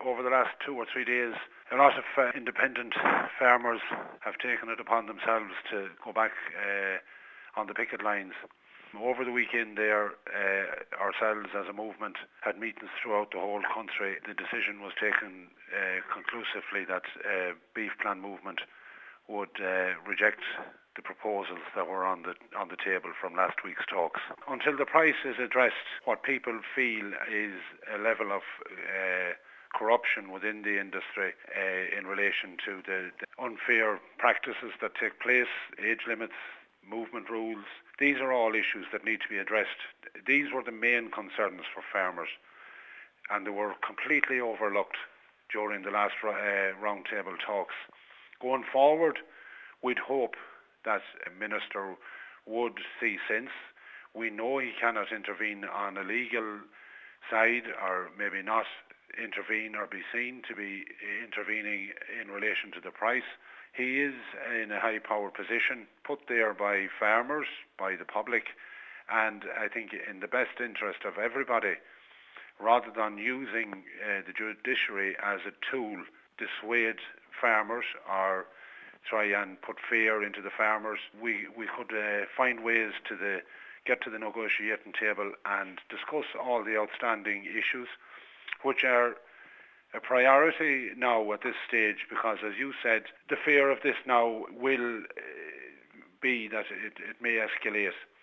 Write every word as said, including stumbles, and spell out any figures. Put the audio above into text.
over the last two or three days, a lot of uh, independent farmers have taken it upon themselves to go back uh, on the picket lines. Over the weekend there, uh, ourselves as a movement had meetings throughout the whole country. The decision was taken uh, conclusively that uh, Beef Plan Movement would uh, reject the proposals that were on the on the table from last week's talks. Until the price is addressed, what people feel is a level of uh, corruption within the industry uh, in relation to the, the unfair practices that take place, age limits, movement rules. These are all issues that need to be addressed. These were the main concerns for farmers, and they were completely overlooked during the last uh, roundtable talks. Going forward, we'd hope that a minister would see sense. We know he cannot intervene on a legal side, or maybe not intervene or be seen to be intervening in relation to the price. He is in a high-power position, put there by farmers, by the public, and I think in the best interest of everybody, rather than using uh, the judiciary as a tool to dissuade farmers or try and put fear into the farmers, we, we could uh, find ways to the, get to the negotiating table and discuss all the outstanding issues, which are a priority now at this stage, because, as you said, the fear of this now will uh, be that it, it may escalate.